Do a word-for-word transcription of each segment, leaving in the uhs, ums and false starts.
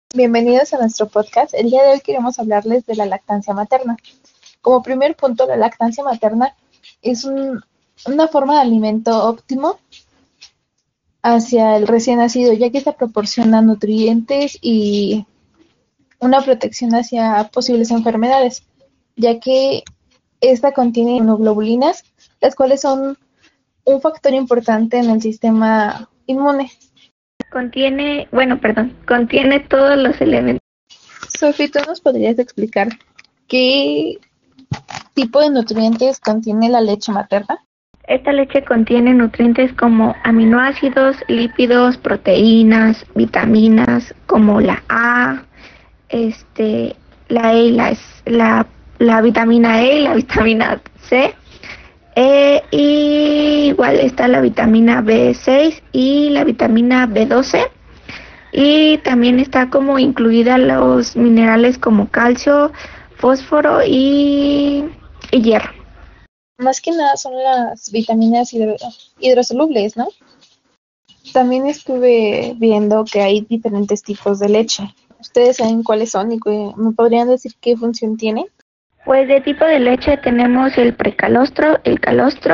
Bienvenidos a nuestro podcast. El día de hoy queremos hablarles de la lactancia materna. Como primer punto, la lactancia materna es un- una forma de alimento óptimo hacia el recién nacido, ya que esta proporciona nutrientes y una protección hacia posibles enfermedades, ya que esta contiene inmunoglobulinas, las cuales son un factor importante en el sistema inmune. Contiene, bueno, perdón, contiene todos los elementos. Sofi, ¿tú nos podrías explicar qué tipo de nutrientes contiene la leche materna? Esta leche contiene nutrientes como aminoácidos, lípidos, proteínas, vitaminas como la A, este, la E, y la, S- la, la vitamina E y la vitamina C. Eh, y igual está la vitamina B seis y la vitamina B doce. Y también está como incluida los minerales como calcio, fósforo y, y hierro. Más que nada son las vitaminas hidro- hidrosolubles, ¿no? También estuve viendo que hay diferentes tipos de leche. ¿Ustedes saben cuáles son y qué- me podrían decir qué función tienen? Pues de tipo de leche tenemos el precalostro, el calostro,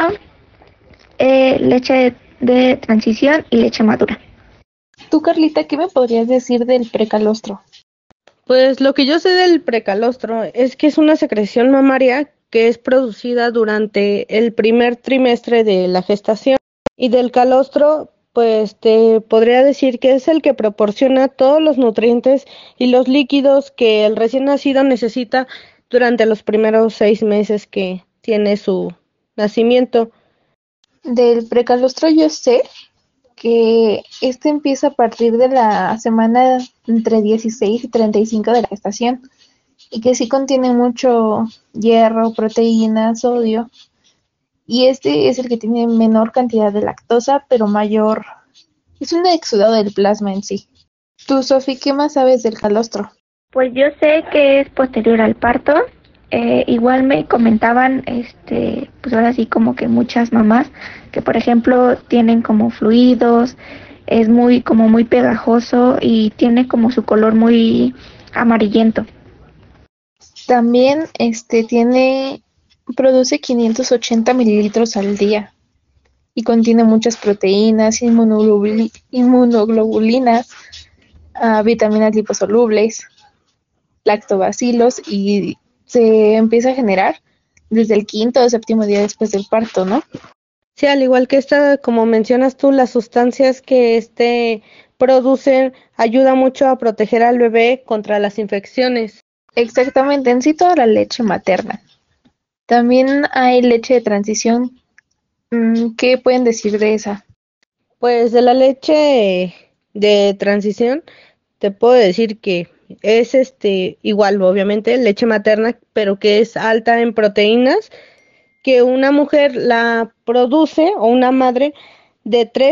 eh, leche de transición y leche madura. Tú, Carlita, ¿qué me podrías decir del precalostro? Pues lo que yo sé del precalostro es que es una secreción mamaria que es producida durante el primer trimestre de la gestación. Y del calostro, pues te podría decir que es el que proporciona todos los nutrientes y los líquidos que el recién nacido necesita durante los primeros seis meses que tiene su nacimiento. Del precalostro yo sé que este empieza a partir de la semana entre dieciséis y treinta y cinco de la gestación y que sí contiene mucho hierro, proteína, sodio, y este es el que tiene menor cantidad de lactosa, pero mayor. Es un exudado del plasma en sí. Tú, Sofi, ¿qué más sabes del calostro? Pues yo sé que es posterior al parto. Eh, igual me comentaban, este, pues ahora sí como que muchas mamás que por ejemplo tienen como fluidos, es muy como muy pegajoso y tiene como su color muy amarillento. También este tiene, produce quinientos ochenta mililitros al día y contiene muchas proteínas, inmunoglobuli- inmunoglobulinas, ah, vitaminas liposolubles, lactobacilos y se empieza a generar desde el quinto o séptimo día después del parto, ¿no? Sí, al igual que esta, como mencionas tú, las sustancias que este producen ayuda mucho a proteger al bebé contra las infecciones. Exactamente, en sí toda la leche materna. También hay leche de transición. Mm, ¿Qué pueden decir de esa? Pues de la leche de transición, te puedo decir que es este igual, obviamente, leche materna, pero que es alta en proteínas, que una mujer la produce o una madre de tres